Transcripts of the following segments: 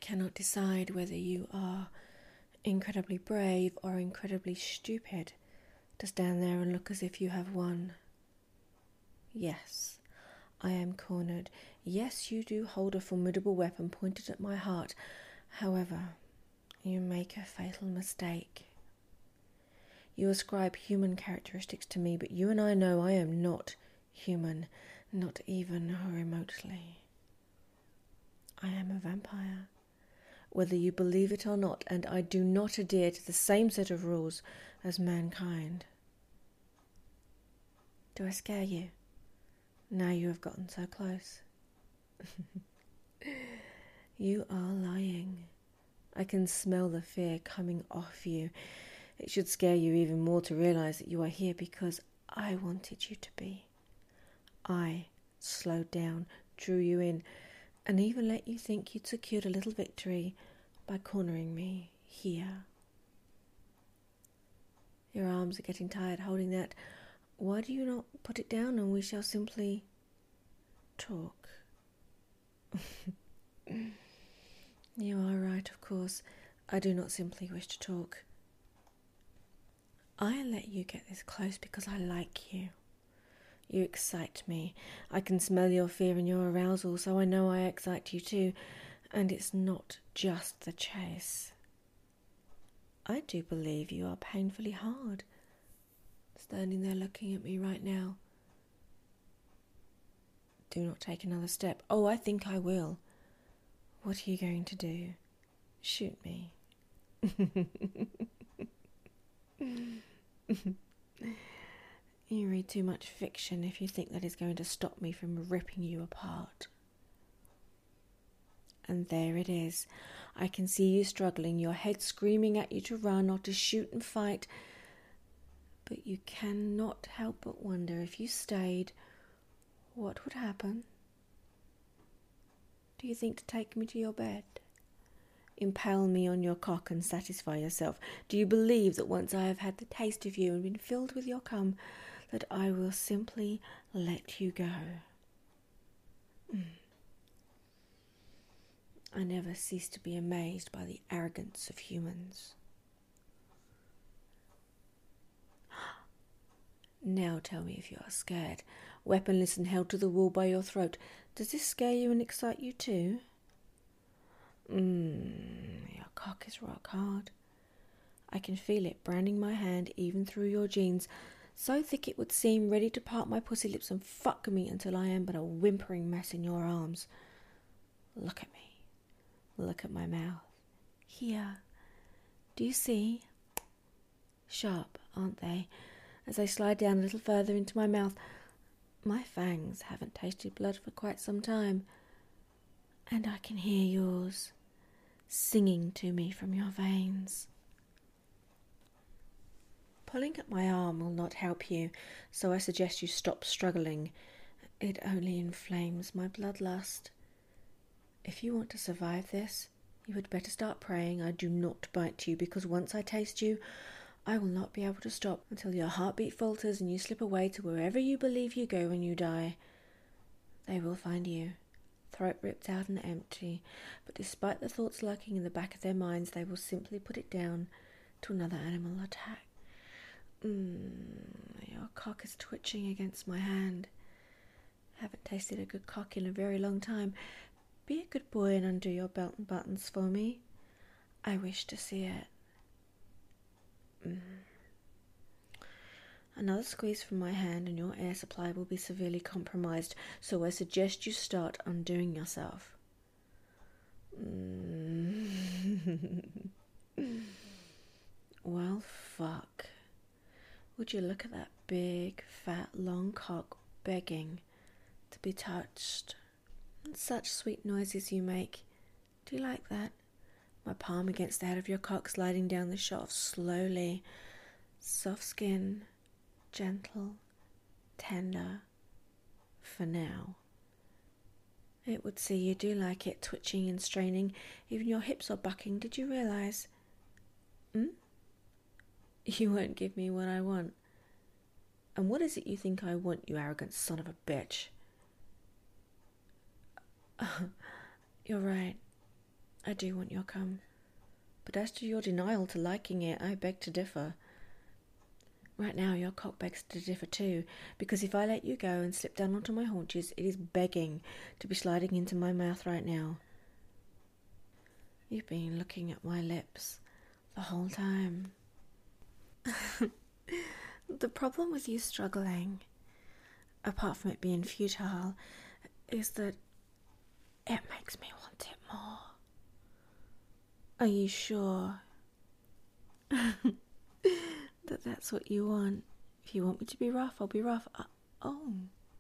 cannot decide whether you are incredibly brave or incredibly stupid to stand there and look as if you have won. Yes, I am cornered. Yes, you do hold a formidable weapon pointed at my heart. However, you make a fatal mistake. You ascribe human characteristics to me, but you and I know I am not human, not even remotely. I am a vampire, whether you believe it or not, and I do not adhere to the same set of rules as mankind. Do I scare you? Now you have gotten so close. You are lying. I can smell the fear coming off you. It should scare you even more to realize that you are here because I wanted you to be. I slowed down, drew you in, and even let you think you'd secured a little victory by cornering me here. Your arms are getting tired holding that. Why do you not put it down and we shall simply talk? You are right, of course. I do not simply wish to talk. I let you get this close because I like you. You excite me. I can smell your fear and your arousal, so I know I excite you too. And it's not just the chase. I do believe you are painfully hard, standing there looking at me right now. Do not take another step. Oh, I think I will. What are you going to do? Shoot me. You read too much fiction if you think that is going to stop me from ripping you apart. And there it is. I can see you struggling, your head screaming at you to run or to shoot and fight. But you cannot help but wonder, if you stayed, what would happen? Do you think to take me to your bed? Impale me on your cock and satisfy yourself? Do you believe that once I have had the taste of you and been filled with your cum, that I will simply let you go? I never cease to be amazed by the arrogance of humans. Now tell me if you are scared. Weaponless and held to the wall by your throat. Does this scare you and excite you too? Your cock is rock hard. I can feel it branding my hand even through your jeans, so thick it would seem, ready to part my pussy lips and fuck me until I am but a whimpering mess in your arms. Look at me. Look at my mouth. Here. Do you see? Sharp, aren't they? As they slide down a little further into my mouth. My fangs haven't tasted blood for quite some time. And I can hear yours singing to me from your veins. Pulling at my arm will not help you, so I suggest you stop struggling. It only inflames my bloodlust. If you want to survive this, you had better start praying I do not bite you, because once I taste you, I will not be able to stop until your heartbeat falters and you slip away to wherever you believe you go when you die. They will find you, throat ripped out and empty, but despite the thoughts lurking in the back of their minds, they will simply put it down to another animal attack. Your cock is twitching against my hand. I haven't tasted a good cock in a very long time. Be a good boy and undo your belt and buttons for me. I wish to see it. Another squeeze from my hand and your air supply will be severely compromised, so I suggest you start undoing yourself. Well, fuck. Would you look at that big, fat, long cock begging to be touched? And such sweet noises you make. Do you like that? My palm against the head of your cock sliding down the shaft slowly. Soft skin, gentle, tender, for now. It would see you do like it, twitching and straining. Even your hips are bucking, did you realise? You won't give me what I want. And what is it you think I want, you arrogant son of a bitch? You're right. I do want your cum. But as to your denial to liking it, I beg to differ. Right now, your cock begs to differ too, because if I let you go and slip down onto my haunches, it is begging to be sliding into my mouth right now. You've been looking at my lips the whole time. The problem with you struggling, apart from it being futile, is that it makes me want it more. Are you sure that that's what you want? If you want me to be rough, I'll be rough. Oh.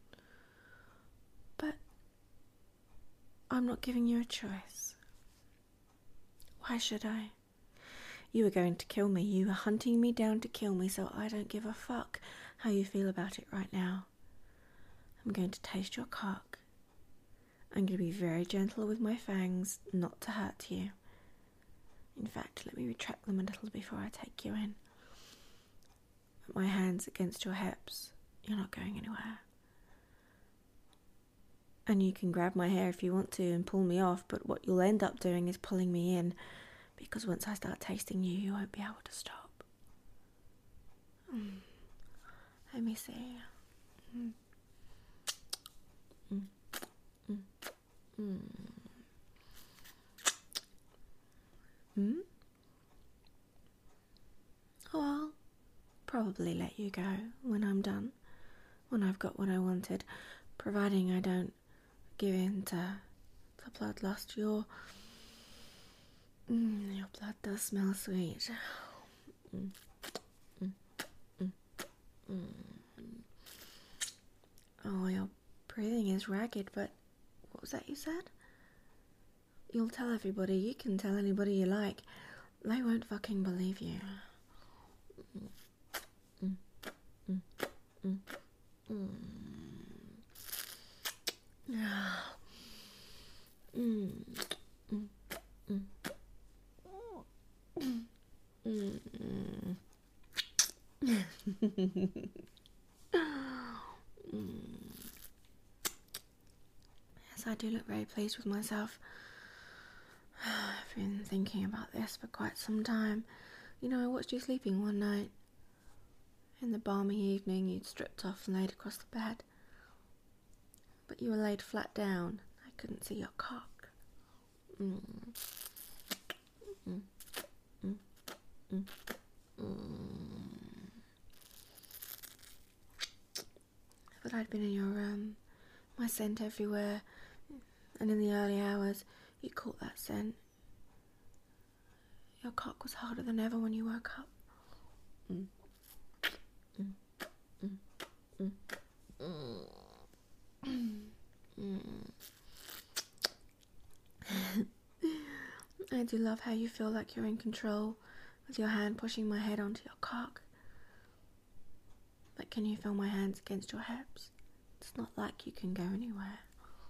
But I'm not giving you a choice. Why should I? You were going to kill me. You were hunting me down to kill me, so I don't give a fuck how you feel about it right now. I'm going to taste your cock. I'm going to be very gentle with my fangs, not to hurt you. In fact, let me retract them a little before I take you in. Put my hands against your hips. You're not going anywhere. And you can grab my hair if you want to and pull me off, but what you'll end up doing is pulling me in, because once I start tasting you, you won't be able to stop. Let me see. Oh, I'll probably let you go when I'm done, when I've got what I wanted, providing I don't give in to bloodlust. Your blood does smell sweet. Oh, your breathing is ragged, but what was that you said? You'll tell everybody. You can tell anybody you like. They won't fucking believe you. Yes, I do look very pleased with myself. I've been thinking about this for quite some time. You know, I watched you sleeping one night. In the balmy evening, you'd stripped off and laid across the bed. But you were laid flat down. I couldn't see your cock. But I'd been in your room, my scent everywhere, and in the early hours, you caught that scent. Your cock was harder than ever when you woke up. I do love how you feel like you're in control, with your hand pushing my head onto your cock. But can you feel my hands against your hips? It's not like you can go anywhere.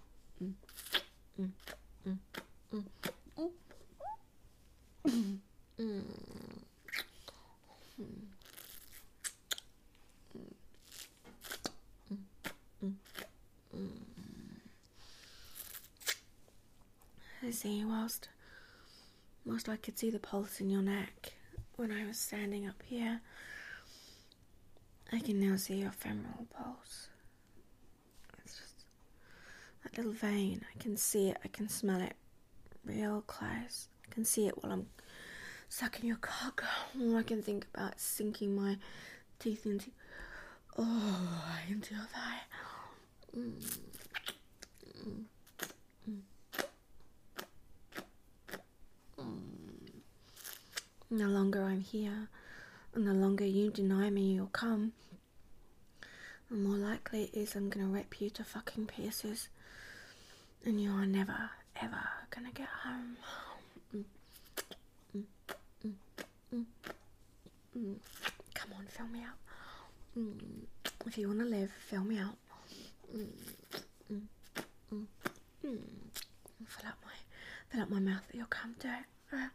I see, whilst I could see the pulse in your neck when I was standing up here, I can now see your femoral pulse. It's just that little vein. I can see it, I can smell it real close. I can see it while I'm sucking your cock. All I can think about is sinking my teeth into your thigh. The longer I'm here, and the longer you deny me your cum, the more likely it is I'm gonna rip you to fucking pieces, and you are never, ever gonna get home. Come on, fill me out. If you wanna live, fill me out. Fill up my mouth with your cum, do it.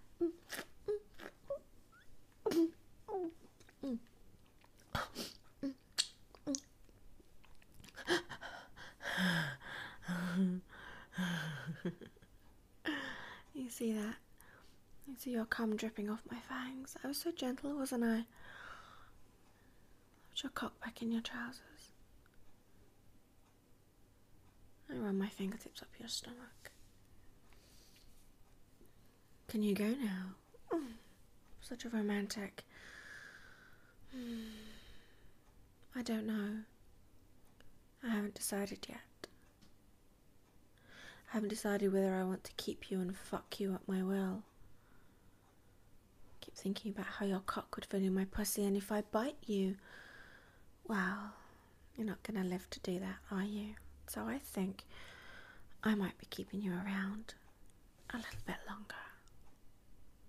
You see that? You see your cum dripping off my fangs? I was so gentle, wasn't I? Put your cock back in your trousers. I run my fingertips up your stomach. Can you go now? Such a romantic. I don't know. I haven't decided yet. I haven't decided whether I want to keep you and fuck you at my will. I keep thinking about how your cock could fit in my pussy, and if I bite you, well, you're not going to live to do that, are you? So I think I might be keeping you around a little bit longer.